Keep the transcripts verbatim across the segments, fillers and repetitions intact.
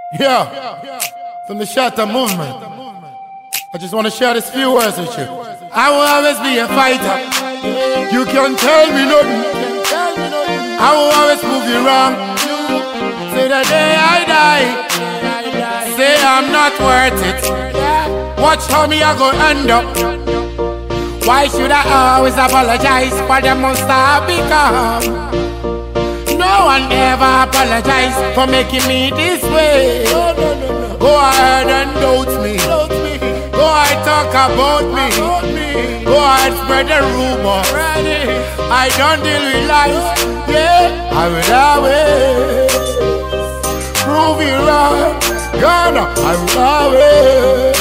Yeah, from the Shatter movement. I just want to share this few words with you. I will always be a fighter. You can't tell me nothing. I will always prove you wrong. Say the day I die, say I'm not worth it. Watch how me I go end up. Why should I always apologize for the monster I become? No one ever apologize for making me this way. Go ahead and doubt me. Go ahead talk about me. Go ahead spread the rumor. I don't deal with lies. Yeah, I will always prove you wrong. Gonna, I will always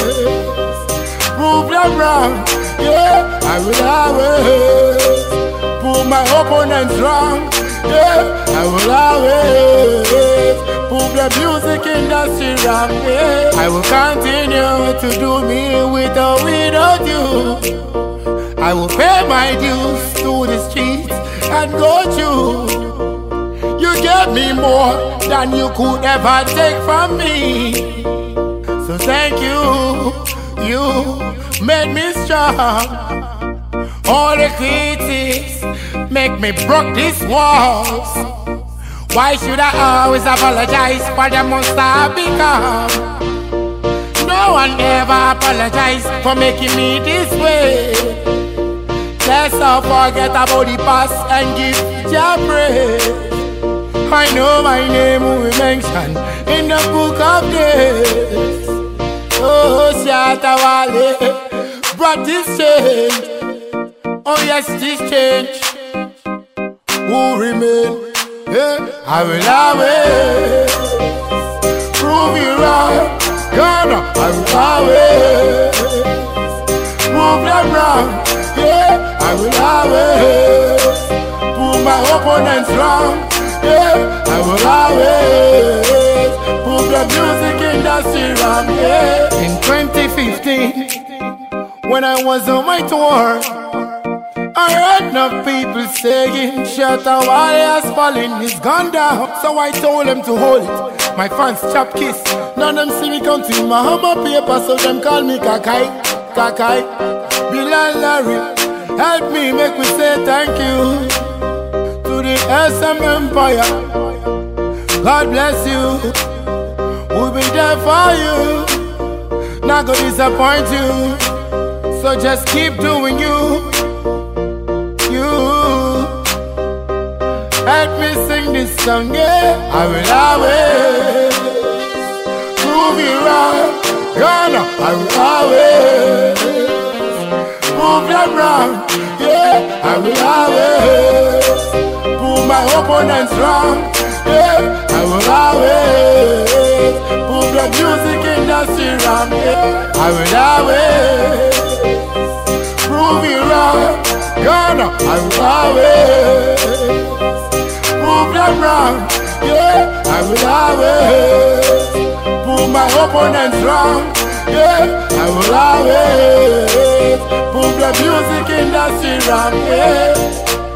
prove them wrong. Yeah, I will always prove my opponents wrong. Yeah, I will always prove the music industry wrong. Yeah, I will continue to do me with or without you. I will pay my dues to the streets and go through. You gave me more than you could ever take from me. So thank you, you made me strong. All the critics make me broke these walls. Why should I always apologize for the monster I become? No one ever apologize for making me this way. Let's not forget about the past and give Jah praise. I know my name will be mentioned in the book of days. Oh, Shatta Wale brought this change. Oh yes, this change will remain. Yeah, I will always prove you wrong. Gonna, I will always prove them wrong. Yeah, I will always prove my opponents wrong. Yeah, I will always prove the music industry wrong. Yeah. In twenty fifteen, when I was on my tour, I heard enough people saying Shatta Wale has fallen, he's gone down. So I told them to hold it. My fans chop kiss. None of them see me come to my hammer paper, so them call me Kakai, Kakai. Bill and Larry, help me make we say thank you to the S M Empire. God bless you. We'll be there for you. Not gonna disappoint you. So just keep doing you. Help me sing this song, yeah. I will always prove you wrong. Gonna, I will always prove them wrong. Yeah, I will always prove my opponents wrong. Yeah, I will always prove the music industry wrong. Yeah, I will always prove you wrong. Gonna, I will always prove them wrong. Yeah, I will always prove my opponents wrong. Yeah, I will always prove the music industry wrong. Yeah.